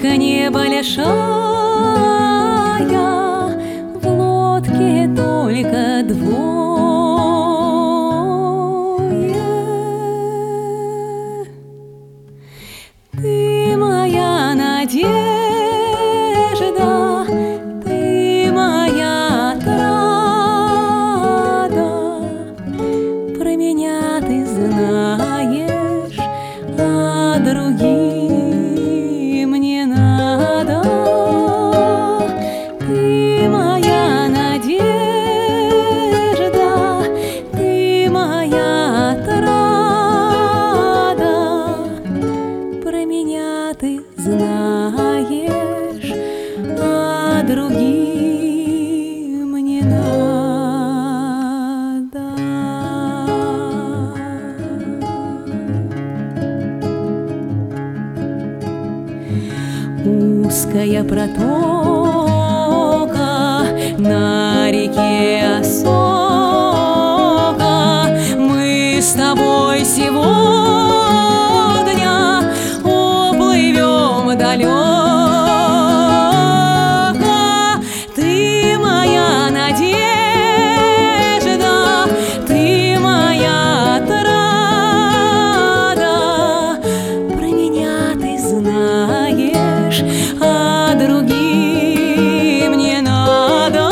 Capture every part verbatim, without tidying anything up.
Точка небольшая, в лодке только двое. Ты моя надежда, ты моя отрада, про меня ты знаешь, а другим не надо. Ты моя надежда, ты моя отрада, про меня ты знаешь, а другим не надо. Узкая протока на реке Осока, мы с тобой сегодня уплывем далеко. Ты моя надежда, ты моя отрада, про меня ты знаешь, а другим не надо.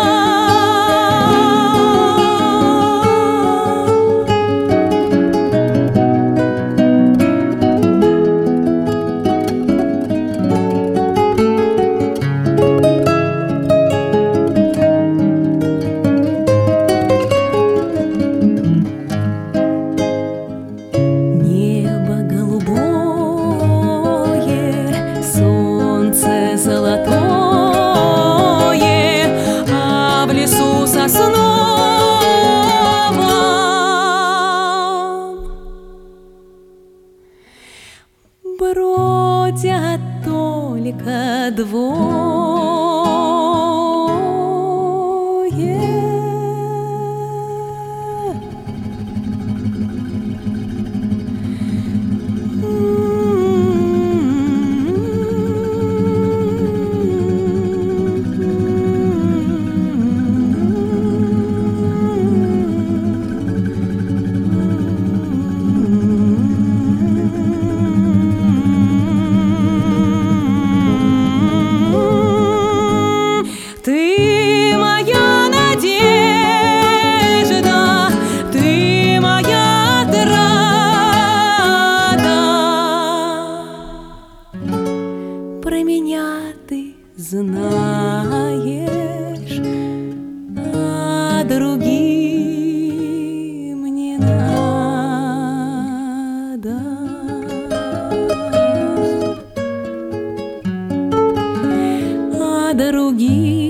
Небо голубое, солнце золотое, а в лесу сосновом бродят только двое. Ты моя надежда, ты моя отрада, про меня ты знаешь, а другим не надо. А другим